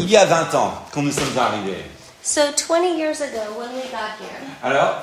il y a 20 ans, quand nous sommes arrivés. So 20 years ago, when we got here, Alors,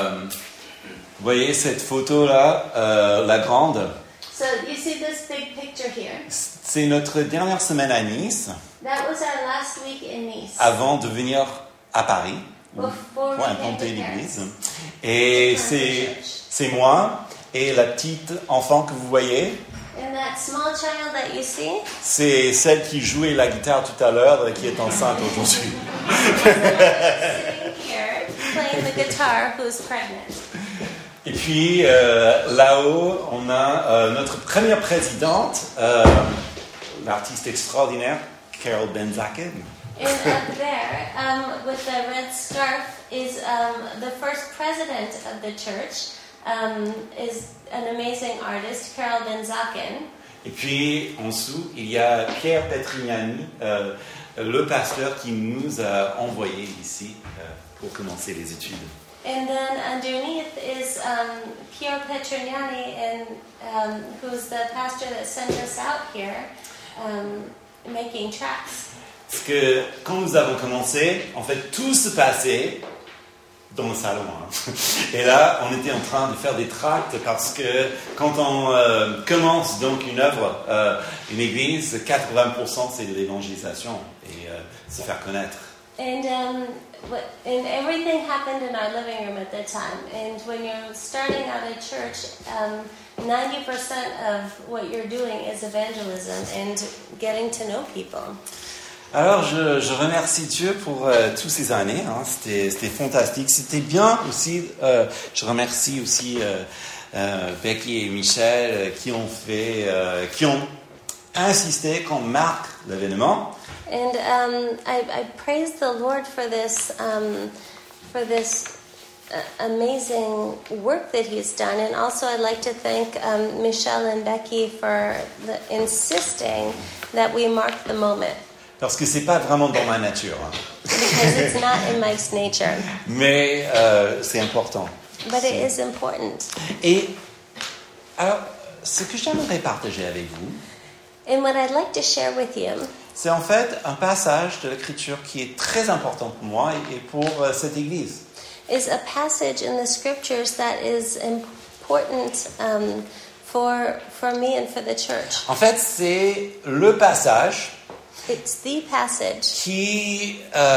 vous voyez cette photo-là, la grande. so you see this big picture here. C'est notre dernière semaine à Nice, That was our last week in Nice. avant de venir à Paris, Before pour we came implanter to l'église. Paris. Et c'est moi et la petite enfant que vous voyez. And that small child that you see, C'est celle qui jouait la guitare tout à l'heure et qui est enceinte aujourd'hui. sitting here playing the guitar, who's pregnant. Et puis là-haut, on a notre première présidente, l'artiste extraordinaire, Carol Benzaken. And up there, with the red scarf, is the first president of the church. Is an amazing artist, Carol Benzaken. Et puis en dessous, il y a Pierre Petrignani, le pasteur qui nous a envoyés ici pour commencer les études. And then underneath is Pierre Petrignani, and who's the pastor that sent us out here, making tracks. Parce que quand nous avons commencé, en fait, tout se passait dans le salon. Hein. Et là, on était en train de faire des tracts parce que quand on commence donc une œuvre, une église, 80% c'est de l'évangélisation et se faire connaître. And everything happened in our living room at that time. And when you're starting out a church, 90% of what you're doing is evangelism and getting to know people. Alors, je remercie Dieu pour toutes ces années. Hein. C'était fantastique. C'était bien aussi. Je remercie aussi Becky et Michel qui ont insisté qu'on marque l'événement. And I praise the Lord for this amazing work that He's done, and also I'd like to thank Michelle and Becky for insisting that we mark the moment. Parce que c'est pas vraiment dans ma nature. Hein. Because it's not in Mike's nature. Mais c'est important. But it is important. Et alors, ce que j'aimerais partager avec vous, And what I'd like to share with you c'est en fait un passage de l'Écriture qui est très important pour moi et pour cette Église. is a passage in the scriptures that is important for me and for the church. En fait, c'est le passage It's the passage qui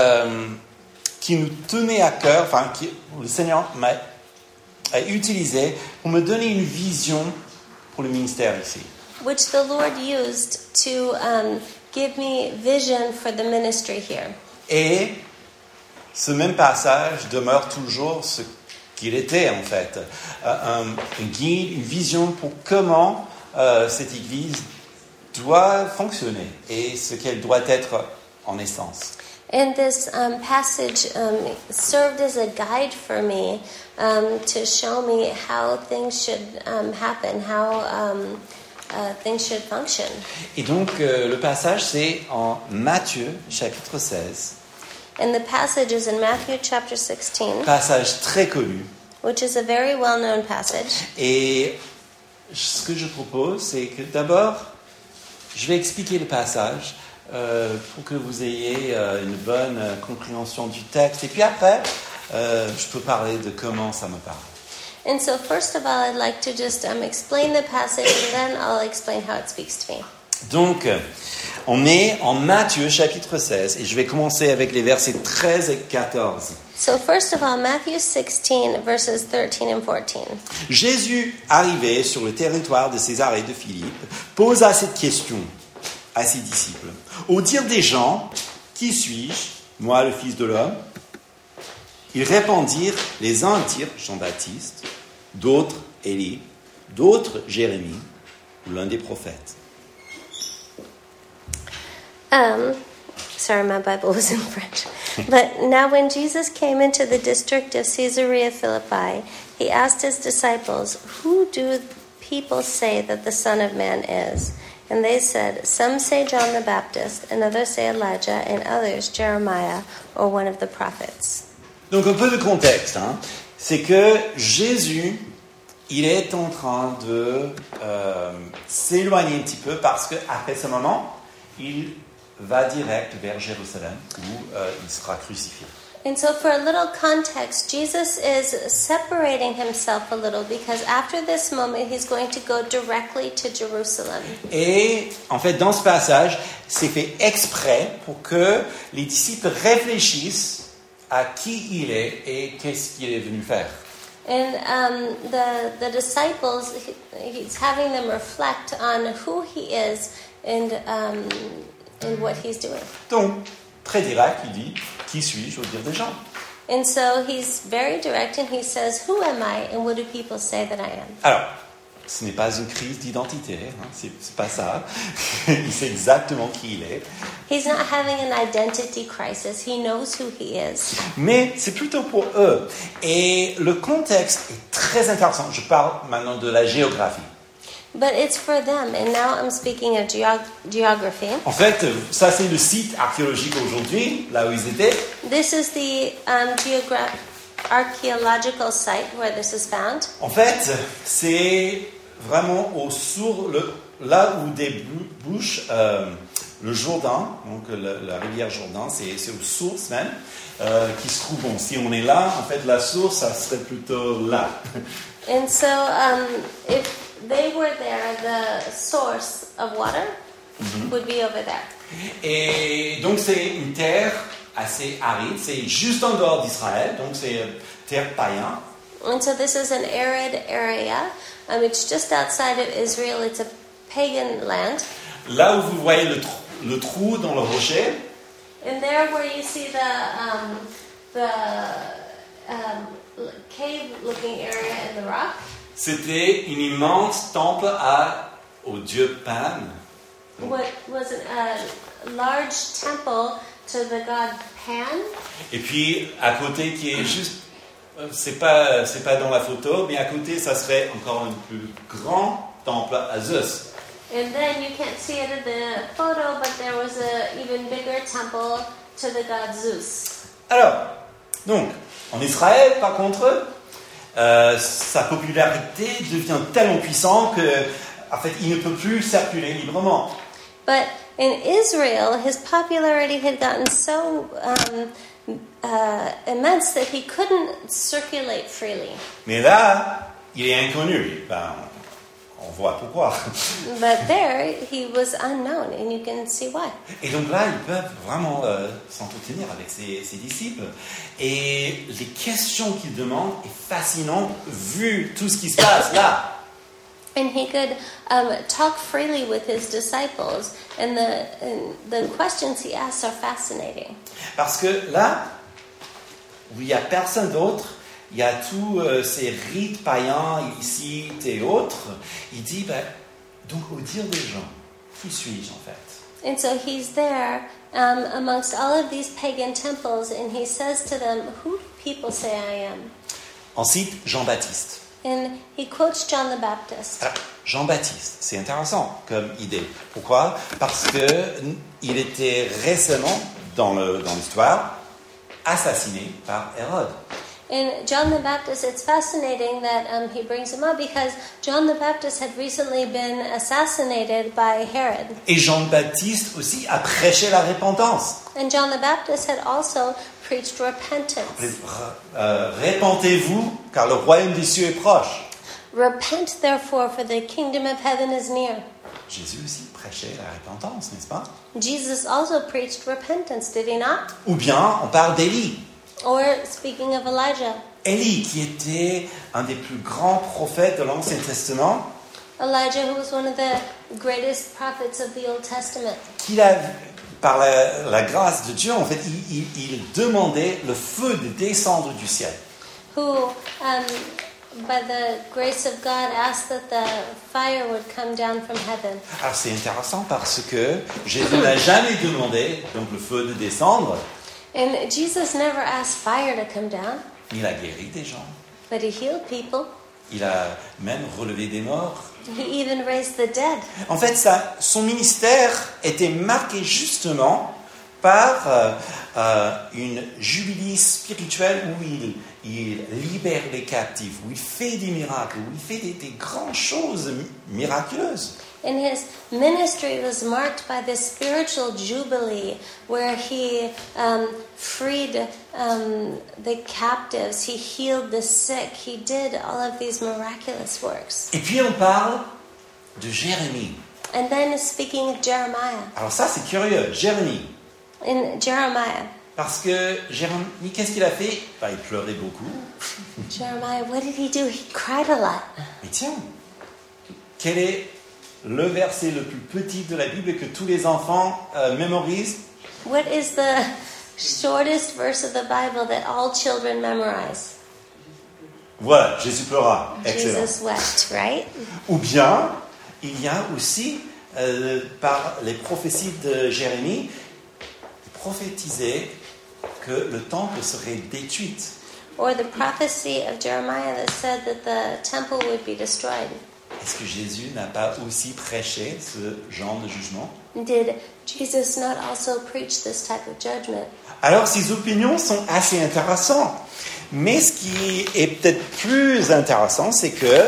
nous tenait à cœur, enfin, le Seigneur a utilisé pour me donner une vision pour le ministère ici. which the Lord used to give me vision for the ministry here. Et ce même passage demeure toujours ce qu'il était en fait, un guide, une vision pour comment cette Église doit fonctionner et ce qu'elle doit être en essence. And this passage served as a guide for me to show me how things should happen, how things should function. Et donc le passage c'est en Matthieu chapitre 16. And the passage is in Matthew chapter 16, Passage très connu. which is a very well-known passage. Et ce que je propose, c'est que d'abord, je vais expliquer le passage pour que vous ayez une bonne compréhension du texte. Et puis après, je peux parler de comment ça me parle. And so first of all, I'd like to just explain the passage, and then I'll explain how it speaks to me. Donc, on est en Matthieu chapitre 16 et je vais commencer avec les versets 13 et 14. So first of all, Matthew 16, verses 13 and 14. Jésus, arrivé sur le territoire de Césarée de Philippe, posa cette question à ses disciples. Au dire des gens, qui suis-je, moi le Fils de l'homme? Ils répondirent, les uns dirent Jean-Baptiste, d'autres Élie, d'autres Jérémie, ou l'un des prophètes. Sorry, my Bible was in French. But now when Jesus came into the district of Caesarea Philippi, he asked his disciples, "Who do people say that the Son of Man is?" And they said, "Some say John the Baptist, and others say Elijah, and others Jeremiah, or one of the prophets." Donc un peu de contexte, hein. C'est que Jésus, il est en train de s'éloigner un petit peu parce qu'après ce moment, il va direct vers Jérusalem où il sera crucifié. And so, for a little context, Jesus is separating himself a little because after this moment, he's going to go directly to Jerusalem. Et en fait, dans ce passage, c'est fait exprès pour que les disciples réfléchissent à qui il est et qu'est-ce qu'il est venu faire. And the disciples, he's having them reflect on who he is and what he's doing. Donc, très direct, il dit, qui suis-je au dire des gens? And so he's very direct and he says, who am I and what do people say that I am? Alors, ce n'est pas une crise d'identité, hein, c'est pas ça. Il sait exactement qui il est. He's not having an identity crisis. He knows who he is. Mais c'est plutôt pour eux. Et le contexte est très intéressant. Je parle maintenant de la géographie. But it's for them. And now I'm speaking of geography. En fait, ça c'est le site archéologique aujourd'hui, là où ils étaient. This is the archaeological site where this is found. En fait, c'est vraiment là où débouche le Jourdain, donc la rivière Jourdain, c'est aux sources même, qui se trouve. Bon, si on est là, en fait, la source, ça serait plutôt là. And so, if they were there, the source of water would be over there. Et donc, c'est une terre assez aride, c'est juste en dehors d'Israël, donc c'est terre païen. And so this is an arid area. It's just outside of Israel. It's a pagan land. Là où vous voyez le trou dans le rocher, And there where you see the cave-looking area in the rock, c'était une immense temple au dieu Pan. what was a large temple to the god Pan. Et puis à côté qui est juste, c'est pas dans la photo, mais à côté ça serait encore un plus grand temple à Zeus. And then you can't see it in the photo, but there was a even bigger temple to the god Zeus. Alors, donc en Israël par contre, sa popularité devient tellement puissante que en fait il ne peut plus circuler librement. But in Israel, his popularity had gotten so immense that he couldn't circulate freely. Mais là, il est inconnu. On voit pourquoi. But there, he was unknown, and you can see why. Et donc là, ils peuvent vraiment s'entretenir avec ses disciples. Et les questions qu'ils demandent est fascinant vu tout ce qui se passe là. And he could talk freely with his disciples, and the questions he asks are fascinating. Parce que là, où il n'y a personne d'autre, il y a tous ces rites païens, ici et autres. Il dit, donc au dire des gens, qui suis-je en fait? And so he's there amongst all of these pagan temples, and he says to them, who do people say I am? Ensuite, Jean-Baptiste. And he quotes John the Baptist. Alors, Jean-Baptiste, c'est intéressant comme idée. Pourquoi? Parce qu'il était récemment, dans l'histoire, assassiné par Hérode. And John the Baptist, it's fascinating that he brings him up because John the Baptist had recently been assassinated by Herod. Et Jean-Baptiste aussi a prêché la repentance. And John the Baptist had also preached repentance. Répentez-vous, car le royaume des cieux est proche. Repent therefore, for the kingdom of heaven is near. Jésus aussi prêchait la repentance, n'est-ce pas? Jesus also preached repentance, did he not? Ou bien, on parle d'Élie. Or, speaking of Elijah. Élie, qui était un des plus grands prophètes de l'Ancien Testament. Elijah, who was one of the greatest prophets of the Old Testament. Par la grâce de Dieu, en fait, il demandait le feu de descendre du ciel. Who, by the grace of God, asked that the fire would come down from heaven. Alors c'est intéressant parce que Jésus n'a jamais demandé donc le feu de descendre. And Jesus never asked fire to come down. Il a guéri des gens. But he healed people. Il a même relevé des morts. He even raised the dead. En fait, son ministère était marqué justement par une jubilee spirituelle où il libère les captifs, où il fait des miracles, où il fait des grandes choses miraculeuses. And his ministry was marked by this spiritual jubilee where he freed the captives, he healed the sick, he did all of these miraculous works. Et puis on parle de Jérémie. And then speaking of Jeremiah. Alors ça c'est curieux, Jérémie. In Jeremiah. Parce que Jérémie, qu'est-ce qu'il a fait? Il pleurait beaucoup. Jeremiah, what did he do? He cried a lot. Mais tiens, quel est le verset le plus petit de la Bible que tous les enfants mémorisent? What is the shortest verse of the Bible that all children memorize? Voilà, Jésus pleura. Excellent. Jesus wept, right? Ou bien, il y a aussi, par les prophéties de Jérémie, prophétisé que le temple serait détruit. Or the prophecy of Jeremiah that said that the temple would be destroyed. Est-ce que Jésus n'a pas aussi prêché ce genre de jugement? Did Jesus not also preach this type of judgment? Alors, ces opinions sont assez intéressantes. Mais ce qui est peut-être plus intéressant, c'est que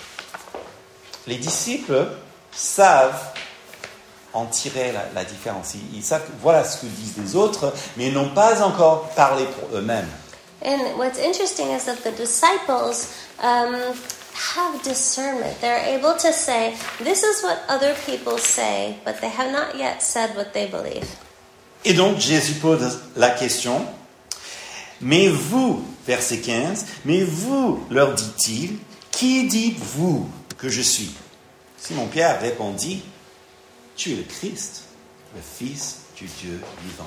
les disciples savent en tirer la différence. Ils savent, voilà ce que disent les autres, mais ils n'ont pas encore parlé pour eux-mêmes. And what's interesting is that the disciples have discernment. They're able to say, this is what other people say, but they have not yet said what they believe. Et donc Jésus pose la question, mais vous, verset 15, mais vous, leur dit-il, qui dites-vous que je suis? Simon-Pierre répondit, tu es le Christ, le Fils du Dieu vivant.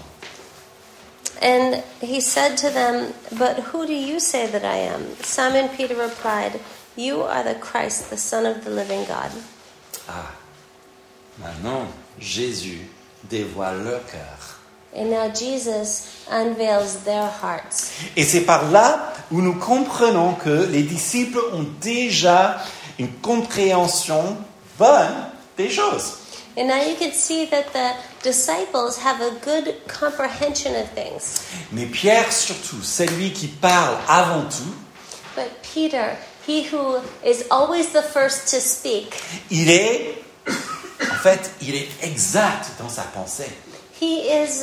And he said to them, but who do you say that I am? Simon Peter replied, you are the Christ, the Son of the living God. Ah, maintenant, Jésus dévoile leur cœur. And now Jesus unveils their hearts. Et c'est par là où nous comprenons que les disciples ont déjà une compréhension bonne des choses. And now you can see that the disciples have a good comprehension of things. Mais Pierre surtout, c'est lui qui parle avant tout. But Peter, he who is always the first to speak, Il est exact dans sa pensée. he is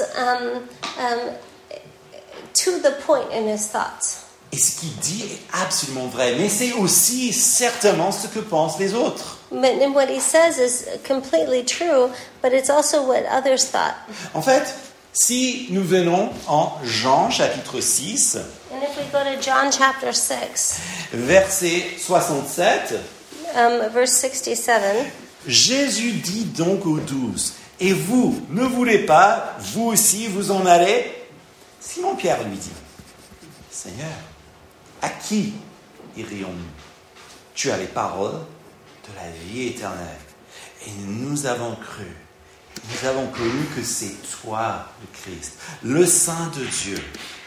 to the point in his thoughts. Et ce qu'il dit est absolument vrai, mais c'est aussi certainement ce que pensent les autres. And what he says is completely true, but it's also what others thought. En fait, si nous venons en Jean chapitre 6, And if we go to John chapter 6, verset 67, verse 67, Jésus dit donc aux 12, « Et vous, ne voulez pas, vous aussi, vous en allez ?» Simon-Pierre lui dit, « Seigneur, à qui irions-nous? Tu as les paroles de la vie éternelle. Et nous avons connu que c'est toi, le Christ, le Saint de Dieu. »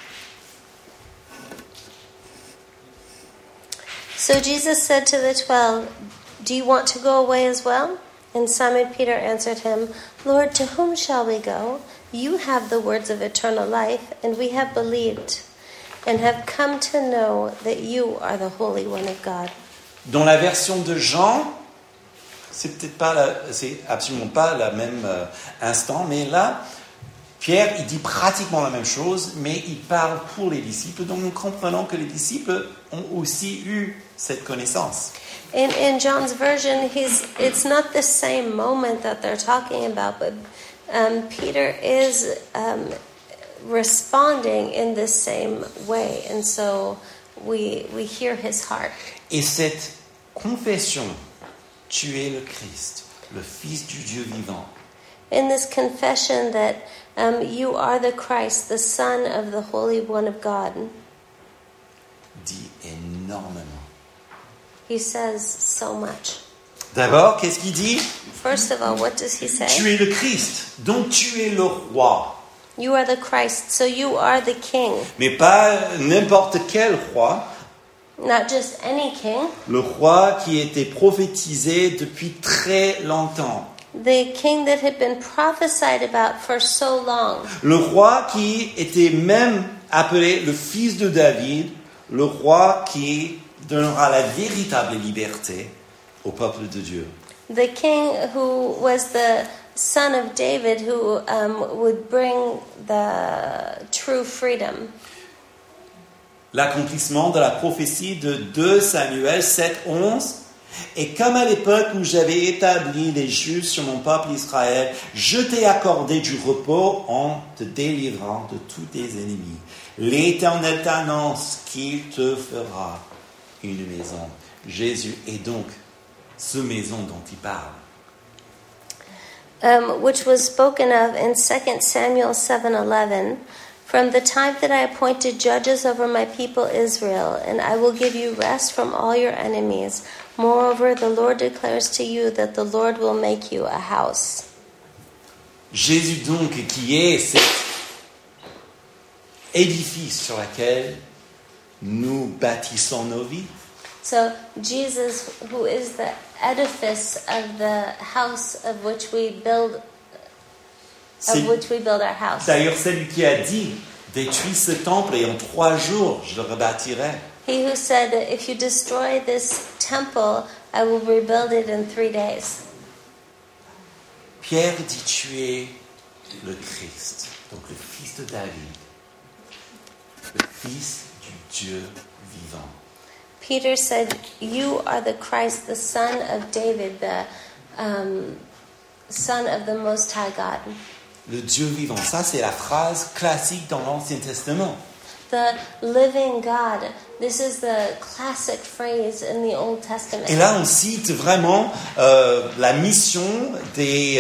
So Jesus said to the 12, do you want to go away as well? And Simon Peter answered him, Lord, to whom shall we go? You have the words of eternal life, and we have believed and have come to know that you are the Holy One of God. Dans la version de Jean, c'est absolument pas la même instant, mais là, Pierre, il dit pratiquement la même chose, mais il parle pour les disciples, donc nous comprenons que les disciples ont aussi eu cette connaissance. In John's version, it's not the same moment that they're talking about, but Peter is responding in the same way, and so we hear his heart. Et cette confession, tu es le Christ, le Fils du Dieu vivant. In this confession that you are the Christ, the Son of the Holy One of God, Dit énormément. he says so much. D'abord, qu'est-ce qu'il dit? First of all, what does he say? Tu es le Christ, donc tu es le roi. You are the Christ, so you are the King. Mais pas n'importe quel roi. Not just any king, Le roi qui était prophétisé depuis très longtemps. the king that had been prophesied about for so long. Le roi qui était même appelé le fils de David, le roi qui donnera la véritable liberté au peuple de Dieu. The king who was the son of David, who would bring the true freedom. L'accomplissement de la prophétie de 2 Samuel 7:11. Et comme à l'époque où j'avais établi les juges sur mon peuple Israël, je t'ai accordé du repos en te délivrant de tous tes ennemis. L'Éternel t'annonce qu'il te fera une maison. Jésus est donc ce maison dont il parle. Which was spoken of in 2 Samuel 7:11. From the time that I appointed judges over my people Israel, and I will give you rest from all your enemies. Moreover, the Lord declares to you that the Lord will make you a house. Jésus donc qui est cet édifice sur lequel nous bâtissons nos vies. So Jesus, who is the edifice of the house of which we build our house. D'ailleurs, c'est lui qui a dit, détruis ce temple et en 3 jours, je le rebâtirai. He who said, if you destroy this temple, I will rebuild it in 3 days. Pierre dit, tu es le Christ, donc le fils de David, le fils du Dieu vivant. Peter said, you are the Christ, the son of David, the son of the Most High God. Le Dieu vivant, ça c'est la phrase classique dans l'Ancien Testament. The living God. This is the classic phrase in the Old Testament. Et là on cite vraiment la mission des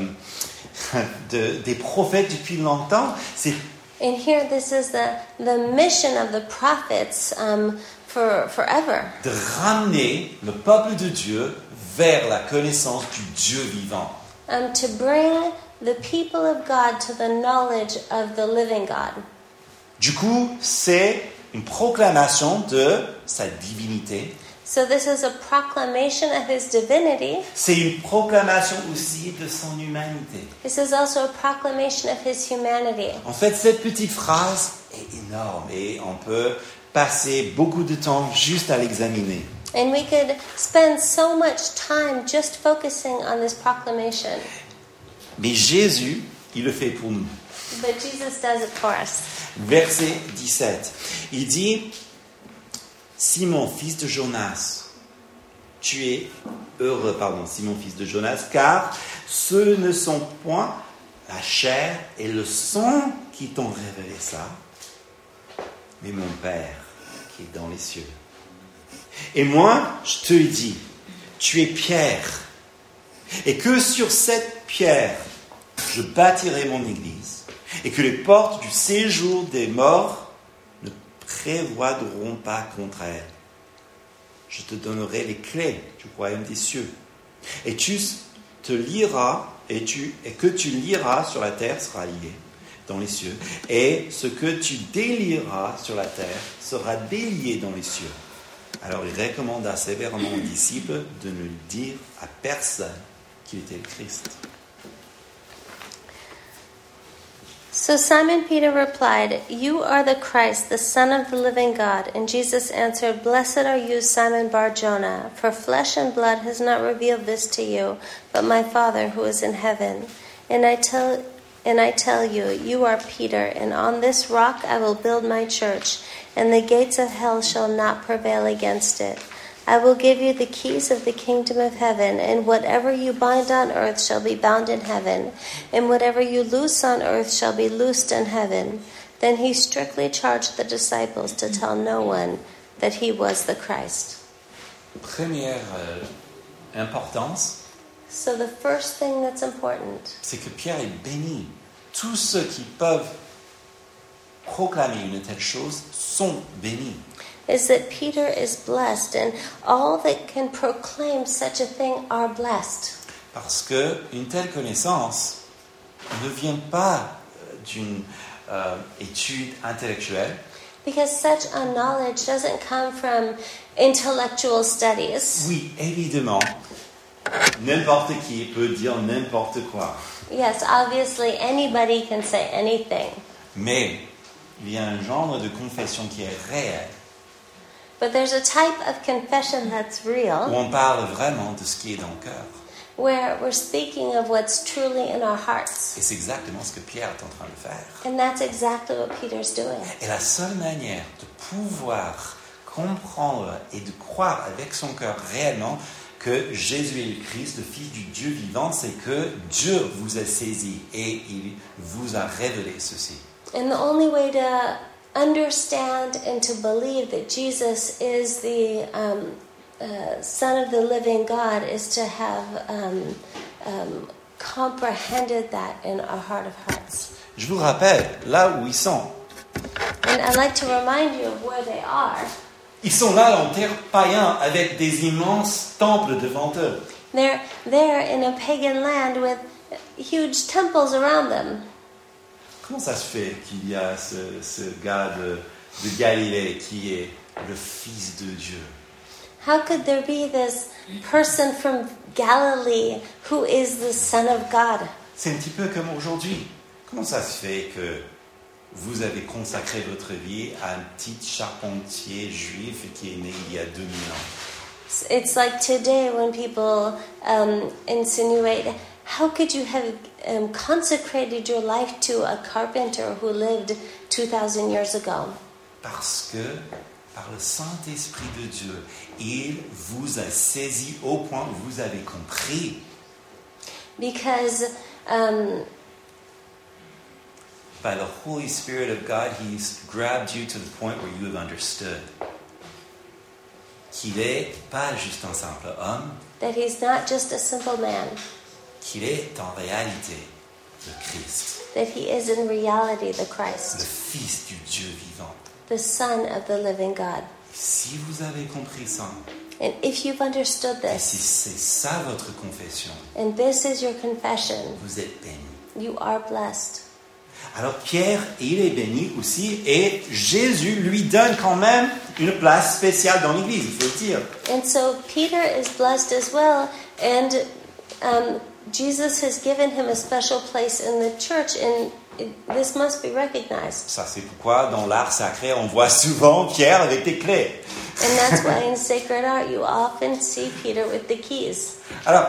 prophètes depuis longtemps. C'est And here this is the mission of the prophets for forever. de ramener le peuple de Dieu vers la connaissance du Dieu vivant. To bring the people of God to the knowledge of the living God. Du coup, c'est une proclamation de sa divinité. So this is a proclamation of his divinity. C'est une proclamation aussi de son humanité. This is also a proclamation of his humanity. En fait, cette petite phrase est énorme et on peut passer beaucoup de temps juste à l'examiner. And we could spend so much time just focusing on this proclamation. Mais Jésus, il le fait pour nous. But Jesus does it for us. Verset 17. Il dit, Simon, fils de Jonas, tu es heureux, Simon, fils de Jonas, car ce ne sont point la chair et le sang qui t'ont révélé ça, mais mon Père qui est dans les cieux. Et moi, je te dis, tu es Pierre, et que sur cette pierre, je bâtirai mon église, et que les portes du séjour des morts ne prévaudront pas contre elle. Je te donnerai les clés du royaume des cieux. Et tu te lieras, et que tu lieras sur la terre sera lié dans les cieux. Et ce que tu délieras sur la terre sera délié dans les cieux. Alors il recommanda sévèrement aux disciples de ne dire à personne qu'il était le Christ. So Simon Peter replied, You are the Christ, the Son of the living God. And Jesus answered, Blessed are you, Simon Bar-Jonah, for flesh and blood has not revealed this to you, but my Father who is in heaven. And I tell you, you are Peter, and on this rock I will build my church, and the gates of hell shall not prevail against it. I will give you the keys of the kingdom of heaven, and whatever you bind on earth shall be bound in heaven, and whatever you loose on earth shall be loosed in heaven. Then he strictly charged the disciples to tell no one that he was the Christ. Première importance, So the first thing that's important c'est que Pierre est béni. Tous ceux qui peuvent proclamer une telle chose sont bénis. is that Peter is blessed, and all that can proclaim such a thing are blessed. Parce que une telle connaissance ne vient pas d'une étude intellectuelle. Because such a knowledge doesn't come from intellectual studies. Oui, évidemment, n'importe qui peut dire n'importe quoi. Yes, obviously anybody can say anything. Mais il y a un genre de confession qui est réel, But there's a type of confession that's où real, on parle vraiment de ce qui est dans le cœur. where we're speaking of what's truly in our hearts. Et c'est exactement ce que Pierre est en train de faire. And that's exactly what Peter's doing. Et la seule manière de pouvoir comprendre et de croire avec son cœur réellement que Jésus est le Christ, le Fils du Dieu vivant, c'est que Dieu vous a saisi et il vous a révélé ceci. And the only way to understand and to believe that Jesus is the Son of the living God is to have comprehended that in our heart of hearts. Je vous rappelle, là où ils sont. And I'd like to remind you of where they are. Ils sont là en terre païen avec des immenses temples devant eux. They're there in a pagan land with huge temples around them. Comment ça se fait qu'il y a ce gars de Galilée qui est le Fils de Dieu? How could there be this person from Galilee who is the Son of God? C'est un petit peu comme aujourd'hui. Comment ça se fait que vous avez consacré votre vie à un petit charpentier juif qui est né il y a 2000 ans? It's like today when people insinuate, how could you have consecrated your life to a carpenter who lived 2,000 years ago? Parce que, par le Saint-Esprit de Dieu, il vous a saisi au point où vous avez compris. Because By the Holy Spirit of God, He's grabbed you to the point where you have understood qu'il n'est pas juste un simple homme, that he's not just a simple man, qu'il est en réalité le Christ, that he is in reality the le Christ, Fils du Dieu vivant. the Son of the living God. Si vous avez compris ça, And if you've understood et si this, c'est ça votre confession, and this is your confession, vous êtes béni. you are blessed. Alors Pierre, il est béni aussi, et Jésus lui donne quand même une place spéciale dans l'Église, il faut le dire. And so Peter is blessed as well, and Jesus has given him a special place in the church, and this must be recognized. Ça, c'est pourquoi dans l'art sacré, on voit souvent Pierre avec des clés. And that's why in sacred art you often see Peter with the keys. Alors,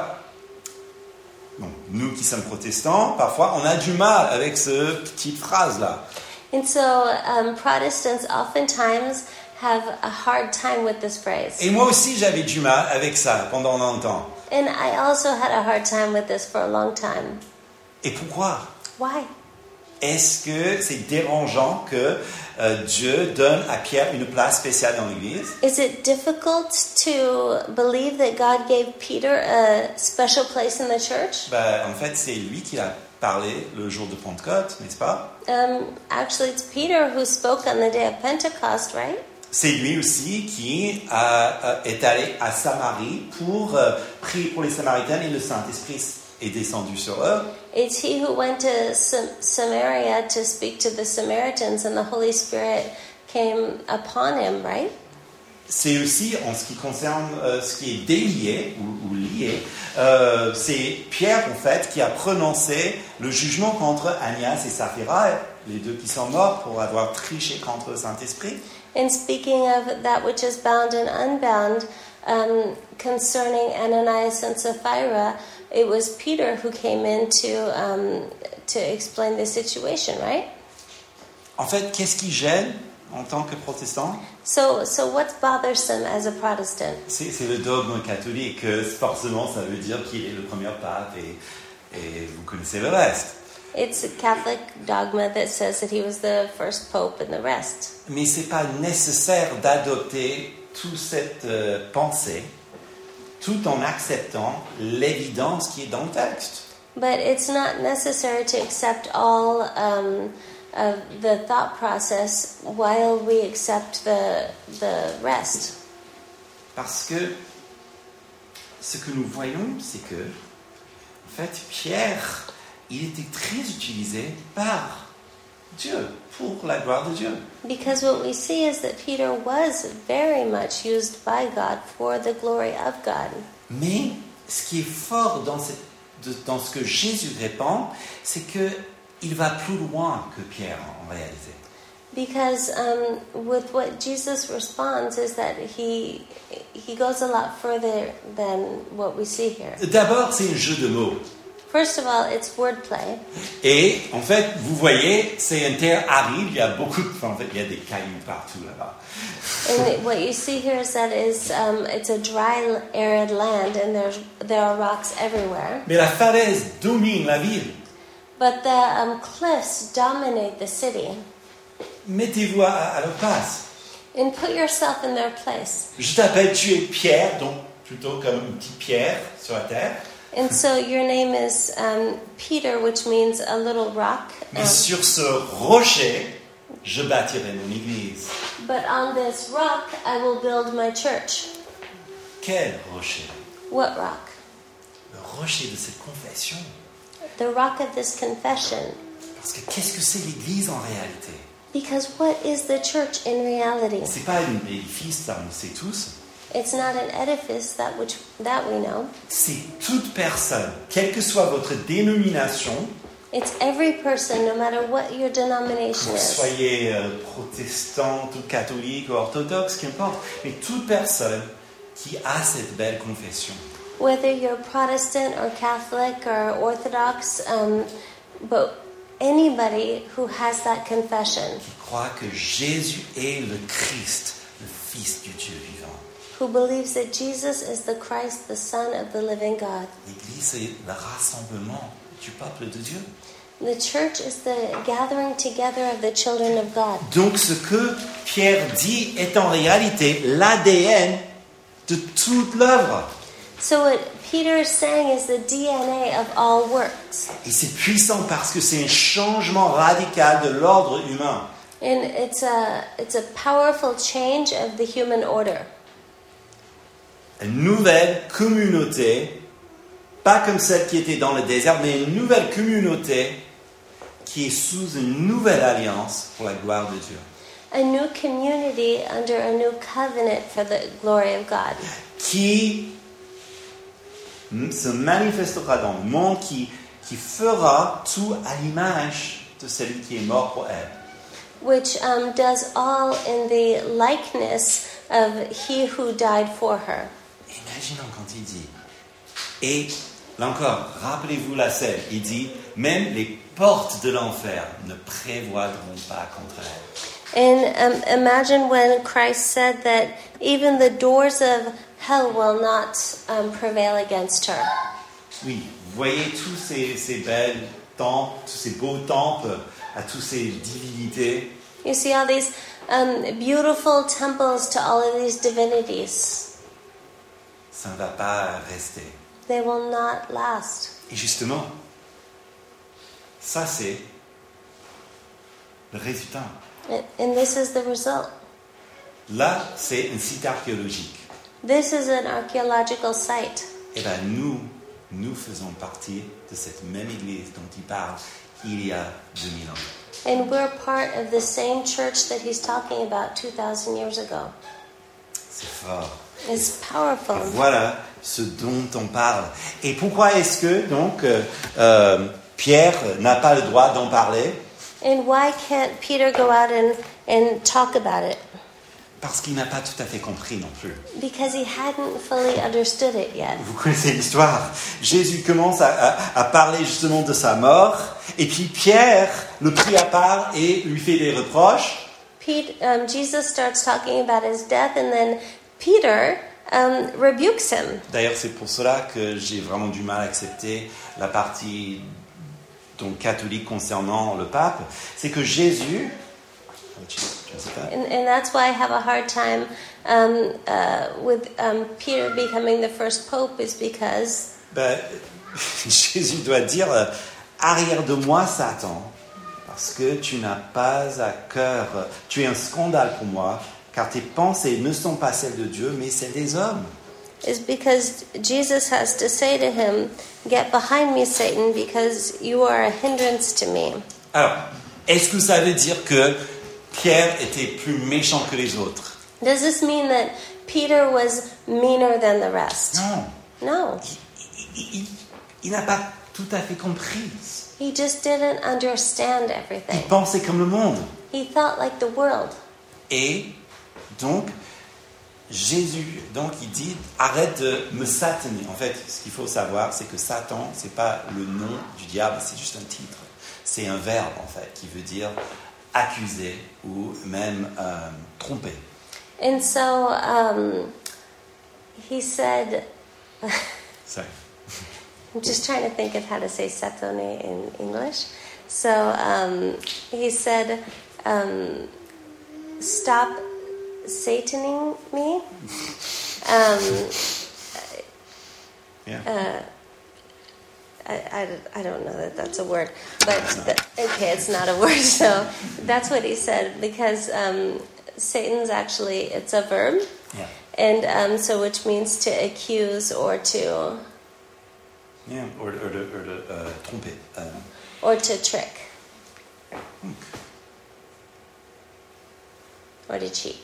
bon, nous qui sommes protestants, parfois, on a du mal avec cette petite phrase-là. And so Protestants oftentimes have a hard time with this phrase. Et moi aussi, j'avais du mal avec ça pendant longtemps. And I also had a hard time with this for a long time. Et pourquoi? Why? Est-ce que c'est dérangeant que Dieu donne à Pierre une place spéciale dans l'Église? Is it difficult to believe that God gave Peter a special place in the church? Ben, en fait, c'est lui qui a parlé le jour de Pentecôte, n'est-ce pas? Actually, it's Peter who spoke on the day of Pentecost, right? C'est lui aussi qui est allé à Samarie pour prier pour les Samaritains et le Saint-Esprit est descendu sur eux. It's he who went to Samaria to speak to the Samaritans, and the Holy Spirit came upon him, right? C'est aussi, en ce qui concerne ce qui est délié ou lié, c'est Pierre, en fait, qui a prononcé le jugement contre Ananias et Saphira, les deux qui sont morts pour avoir triché contre le Saint-Esprit. And speaking of that which is bound and unbound, concerning Ananias and Sapphira, it was Peter who came in to explain the situation, right? En fait, qu'est-ce qui gêne en tant que protestant? So what's bothersome as a Protestant? C'est le dogme catholique. Forcément, ça veut dire qu'il est le premier pape et vous connaissez le reste. It's a Catholic dogma that says that he was the first pope and the rest. Mais c'est pas nécessaire d'adopter toute cette pensée tout en acceptant l'évidence qui est dans le texte. But it's not necessary to accept all of the thought process while we accept the rest. Parce que ce que nous voyons, c'est que, en fait, Pierre, il était très utilisé par Dieu, pour la gloire de Dieu. Because what we see is that Peter was very much used by God for the glory of God. Mais ce qui est fort dans ce que Jésus répond, c'est qu'il va plus loin que Pierre en réalité. Because with what Jesus responds is that he goes a lot further than what we see here. D'abord, c'est un jeu de mots. First of all, it's wordplay. Et en fait, vous voyez, c'est une terre aride, il y a il y a des cailloux partout là-bas. And what you see here is that it's a dry, arid land, and there are rocks everywhere. Mais la falaise domine la ville. But the cliffs dominate the city. Mettez-vous à leur place. And put yourself in their place. Je t'appelle, tu es Pierre, donc plutôt comme une petite pierre sur la terre. And so your name is Peter, which means a little rock. Mais sur ce rocher, je bâtirai mon église. But on this rock, I will build my church. Quel rocher? What rock? Le rocher de cette confession. The rock of this confession. Parce que qu'est-ce que c'est l'église en réalité? Because what is the church in reality? C'est pas un édifice, ça on le sait tous. It's not an edifice that we know. C'est toute personne, quelle que soit votre dénomination, It's every person, no matter what your denomination que vous is. soyez protestant ou catholique ou orthodoxe, qu'importe, mais toute personne qui a cette belle confession. Whether you're Protestant or Catholic or Orthodox, but anybody who has that confession, Qui croit que Jésus est le Christ, le Fils du Dieu vivant. who believes that Jesus is the Christ, the Son of the living God. L'Église, c'est le rassemblement du peuple de Dieu. The church is the gathering together of the children of God. Donc ce que Pierre dit est en réalité l'ADN de toute l'œuvre. So what Peter is saying is the DNA of all works. Et c'est puissant parce que c'est un changement radical de l'ordre humain. And it's a powerful change of the human order. Une nouvelle communauté, pas comme celle qui était dans le désert, mais une nouvelle communauté qui est sous une nouvelle alliance pour la gloire de Dieu. A new community under a new covenant for the glory of God. Qui se manifestera dans le monde, qui fera tout à l'image de celui qui est mort pour elle. Which does all in the likeness of he who died for her. Imaginons quand il dit, et là encore, rappelez-vous la scène, il dit, même les portes de l'enfer ne prévaudront pas contre elle. And imagine when Christ said that even the doors of hell will not prevail against her. Oui, vous voyez tous ces belles temples, tous ces beaux temples, à toutes ces divinités. You see all these beautiful temples to all of these divinities. Ça ne va pas rester. They will not last. Et justement, ça c'est le résultat. And this is the result. Là, c'est un site archéologique. This is an archaeological site. Et bien nous faisons partie de cette même église dont il parle il y a 2000 ans. And we're part of the same church that he's talking about 2,000 years ago. C'est fort. It's powerful. Et voilà ce dont on parle. Et pourquoi est-ce que donc Pierre n'a pas le droit d'en parler? And why can't Peter go out and talk about it? Parce qu'il n'a pas tout à fait compris non plus. Because he hadn't fully understood it yet. Vous connaissez l'histoire. Jésus commence à parler justement de sa mort, et puis Pierre le prit à part et lui fait des reproches. Jesus starts talking about his death, and then Peter rebukes him. D'ailleurs, c'est pour cela que j'ai vraiment du mal à accepter la partie donc catholique concernant le pape. C'est que Jésus... And that's why I have a hard time with Peter becoming the first pope, is because Jésus doit dire arrière de moi Satan, parce que tu n'as pas à cœur, tu es un scandale pour moi, car tes pensées ne sont pas celles de Dieu, mais celles des hommes. Is because Jesus has to say to him, "Get behind me, Satan, because you are a hindrance to me." Alors, est-ce que ça veut dire que Pierre était plus méchant que les autres? Does this mean that Peter was meaner than the rest? Non. No. il n'a pas tout à fait compris. He just didn't understand Il everything. pensait comme le monde. He felt like the world. Et donc, Jésus, il dit, arrête de me sataner. En fait, ce qu'il faut savoir, c'est que Satan, c'est pas le nom du diable, c'est juste un titre. C'est un verbe, en fait, qui veut dire accuser ou même tromper. And so he said, Sorry. I'm just trying to think of how to say satone in English. So he said, stop sataning me. Yeah. I don't know that that's a word, but okay, it's not a word. So that's what he said, because Satan's actually, it's a verb, Yeah. and so which means to accuse or to Yeah. Or de tromper. or to trick or to cheat.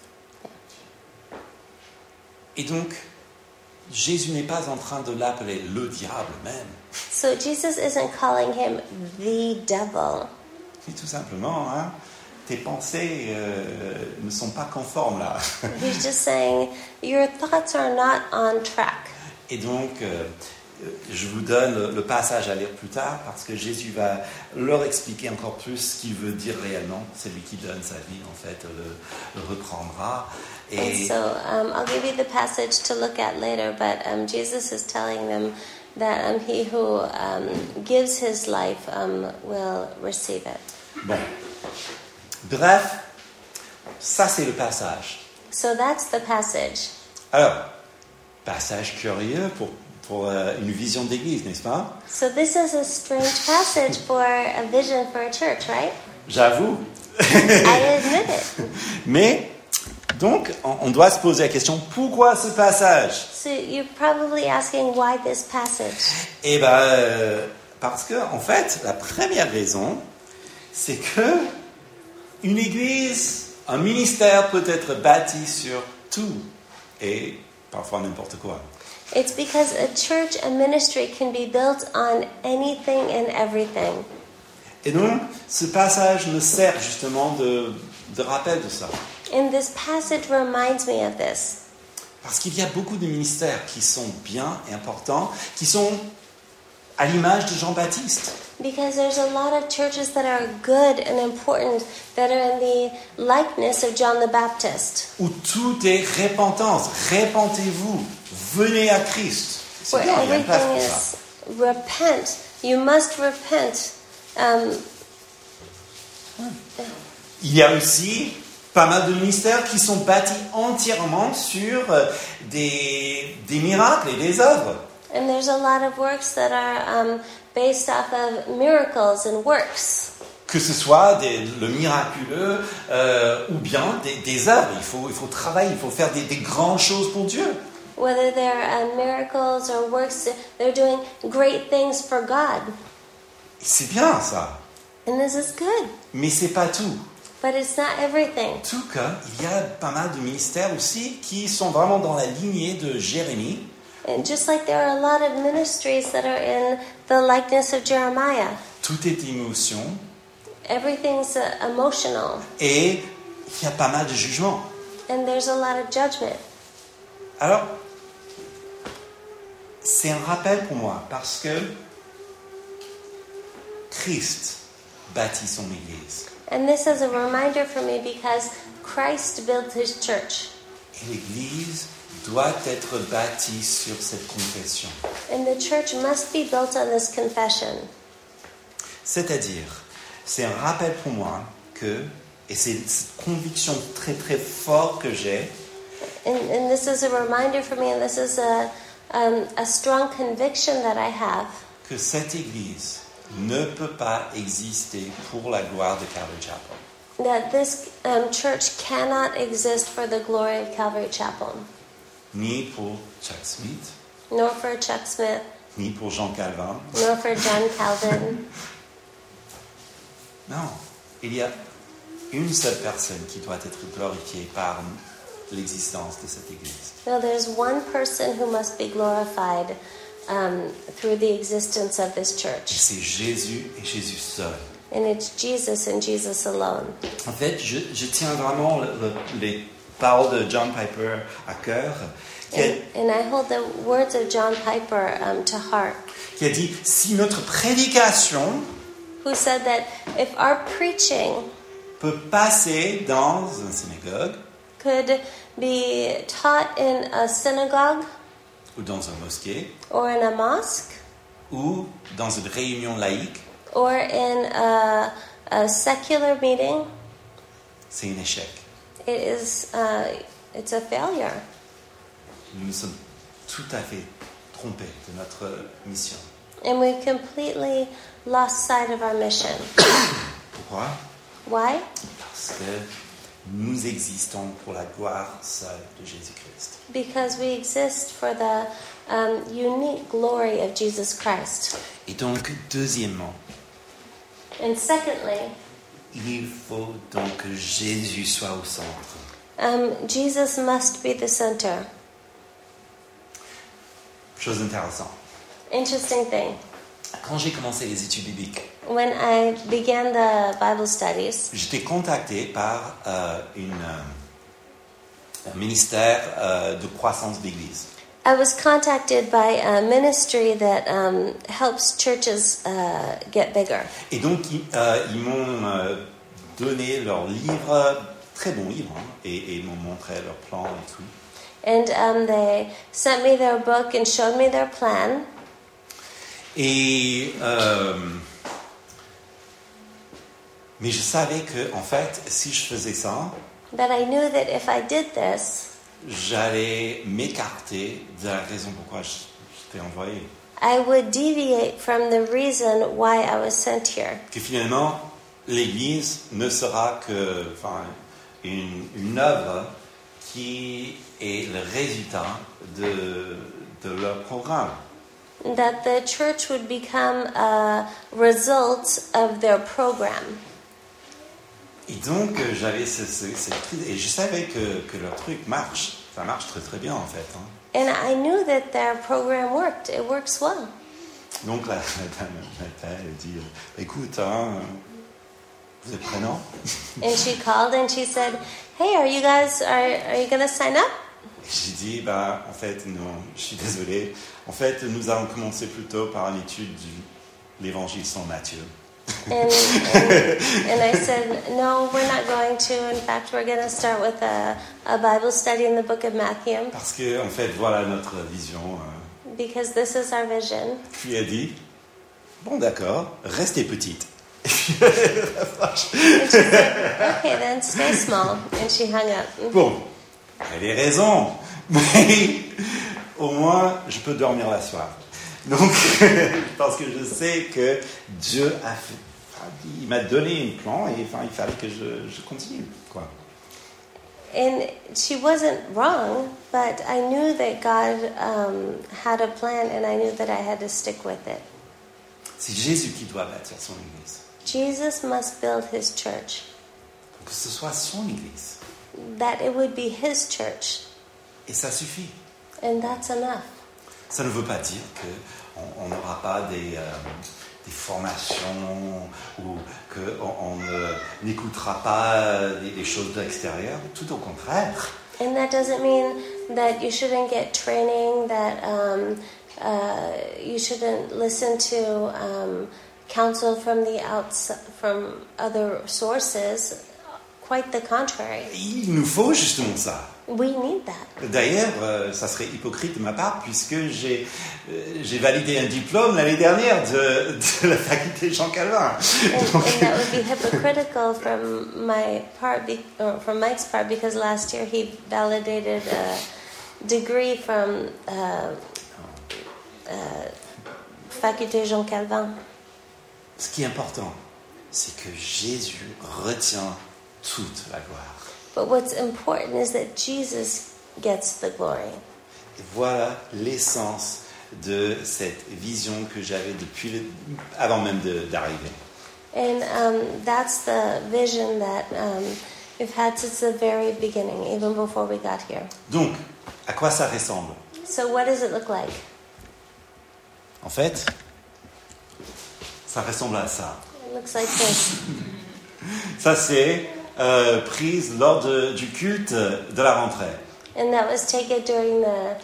Et donc, Jésus n'est pas en train de l'appeler le diable même. So Jesus isn't calling him the devil. C'est tout simplement, tes pensées ne sont pas conformes là. He's just saying your thoughts are not on track. Et donc, je vous donne le passage à lire plus tard parce que Jésus va leur expliquer encore plus ce qu'il veut dire réellement. C'est lui qui donne sa vie, en fait, le reprendra. And so I'll give you the passage to look at later, but Jesus is telling them that he who gives his life will receive it. Bon. Bref, ça c'est le passage. So that's the passage. Alors, passage curieux pour une vision d'église, n'est-ce pas? So this is a strange passage for a vision for a church, right? J'avoue. I admit it. Mais, donc, on doit se poser la question, pourquoi ce passage? So you're probably asking why this passage. Eh bien, parce que, en fait, la première raison, c'est que une église, un ministère peut être bâti sur tout et parfois n'importe quoi. It's because a church, a ministry can be built on anything and everything. Et donc, ce passage me sert justement de rappel de ça. And this passage reminds me of this. Parce qu'il y a beaucoup de ministères qui sont bien et importants, qui sont à l'image de Jean-Baptiste. Because there's a lot of churches that are good and important that are in the likeness of John the Baptist. Où tout est repentance. Repentez-vous. Venez à Christ. C'est Where bien, il y a une place everything pour ça. is repent. You must repent. Il y a aussi pas mal de ministères qui sont bâtis entièrement sur des miracles et des œuvres. And there's a lot of works that are based off of miracles and works. Que ce soit le miraculeux ou bien des œuvres. Il faut travailler, il faut faire des grandes choses pour Dieu. Whether they're miracles or works, they're doing great things for God. C'est bien ça. And this is good. Mais c'est pas tout. But it's not everything. En tout cas, il y a pas mal de ministères aussi qui sont vraiment dans la lignée de Jérémie. And just like there are a lot of ministries that are in the likeness of Jeremiah. Tout est émotion. Everything's emotional. Et il y a pas mal de jugements. And there's a lot of judgment. Alors, c'est un rappel pour moi parce que Christ bâtit son Église. And this is a reminder for me because Christ built his church. Et l'Église doit être bâtie sur cette confession. And the church must be built on this confession. C'est-à-dire, c'est un rappel pour moi que, et c'est cette conviction très très forte que j'ai, And this is a reminder for me, and this is a strong conviction that I have, que cette Église ne peut pas exister pour la gloire de Calvary Chapel. that this church cannot exist for the glory of Calvary Chapel, Ni pour Chuck Smith, nor for Chuck Smith, ni pour Jean Calvin. nor for John Calvin. Non, il y a une seule personne qui doit être glorifiée par l'existence de cette Église. No, there's one person who must be glorified through the existence of this Et church. c'est Jésus et Jésus seul. And it's Jesus and Jesus alone. En fait, je tiens vraiment les paroles de John Piper à cœur, And I hold the words of John Piper to heart, qui a dit, si notre prédication who said that if our preaching peut passer dans une synagogue could be taught in a synagogue ou dans une mosquée or in a mosque ou dans une réunion laïque, or in a secular meeting, c'est un échec. it's a failure. Nous nous sommes tout à fait trompés de notre mission. And we've completely lost sight of our mission. Pourquoi? Why? Parce que nous existons pour la gloire seule de Jésus-Christ. Because we exist for the unique glory of Jesus Christ. Et donc, deuxièmement, And secondly, il faut donc que Jésus soit au centre. Jesus must be the center. Chose intéressante. Interesting thing. Quand j'ai commencé les études bibliques, When I began the Bible studies, j'étais contacté par un ministère de croissance d'église. I was contacted by a ministry that helps churches get bigger. Et donc, ils m'ont donné leur livre, très bon livre, hein, et ils m'ont montré leur plan et tout. And they sent me their book and showed me their plan. Et mais je savais que, en fait, si je faisais ça, But I knew that if I did this, j'allais m'écarter de la raison pourquoi j'étais envoyé. I would deviate from the reason why I was sent here. Que finalement, l'Église ne sera que, une œuvre qui est le résultat de leur programme. That the church would become a result of their program. Et donc, j'avais et je savais que leur truc marche. Ça marche très très bien en fait. Hein. And I knew that their program worked. It works well. Donc la dame elle dit, écoute, hein, vous êtes prenant? And she called and she said, "Hey, are you going to sign up?" J'ai dit, en fait, non, je suis désolé. En fait, nous allons commencer plutôt par une étude de l'évangile sans Matthieu. And I said, "No, we're not going to. In fact, we're going to start with a Bible study in the book of Matthew." Parce que, en fait, voilà notre vision. Because this is our vision. Puis elle dit, bon d'accord, restez petite. And she said, "Okay, then stay small." And she hung up. Bon, elle a raison, mais au moins je peux dormir la soirée. Donc, parce que je sais que Dieu il m'a donné un plan et il fallait que je continue, quoi. And she wasn't wrong, but I knew that God had a plan, and I knew that I had to stick with it. C'est Jésus qui doit bâtir son église. Jesus must build his church. Que ce soit son église. That it would be his church. Et ça suffit. And that's enough. Ça ne veut pas dire qu'on n'aura pas des formations ou qu'on n'écoutera pas des choses de l'extérieur. Tout au contraire. And that doesn't mean that you shouldn't get training, that you shouldn't listen to counsel from the outside, from other sources. Quite the contrary. Il nous faut justement ça. We need that. D'ailleurs, ça serait hypocrite de ma part puisque j'ai validé un diplôme l'année dernière de la faculté Jean Calvin. And that would be hypocritical from my part, or from Mike's part, because last year he validated a degree from faculté Jean Calvin. Ce qui est important, c'est que Jésus retient toute la gloire. But what's important is that Jesus gets the glory. Et voilà l'essence de cette vision que j'avais avant même d'arriver. And that's the vision that we've had since the very beginning, even before we got here. Donc, à quoi ça ressemble? So what does it look like? En fait, ça ressemble à ça. It looks like this. Ça, c'est prise lors du culte de la rentrée. And that was taken during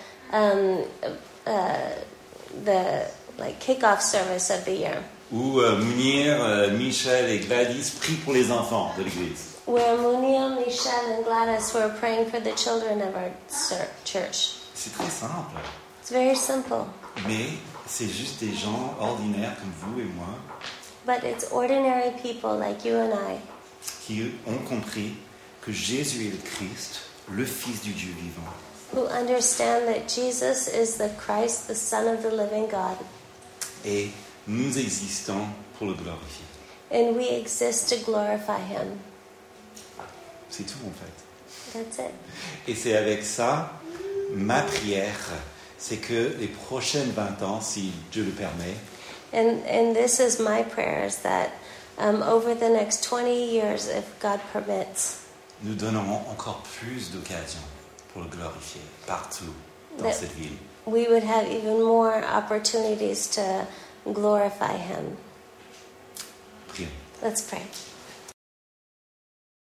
the like kickoff service of the year, Où Mounir, Michel et Gladys prient pour les enfants de l'église. where Munir, Michelle, and Gladys were praying for the children of our church. C'est très simple, It's very simple, mais c'est juste des gens ordinaires comme vous et moi but it's ordinary people like you and I qui ont compris que Jésus est le Christ, le Fils du Dieu vivant. who understand that Jesus is the Christ, the Son of the living God, Et nous existons pour le glorifier. and we exist to glorify Him. C'est tout en fait. That's it. Et c'est avec ça, ma prière, c'est que les prochaines 20 ans, si Dieu le permet, And this is my prayer, is that over the next 20 years, if God permits, nous donnerons encore plus d'occasions pour le glorifier partout dans That- cette ville. we would have even more opportunities to glorify Him. Prions. Let's pray.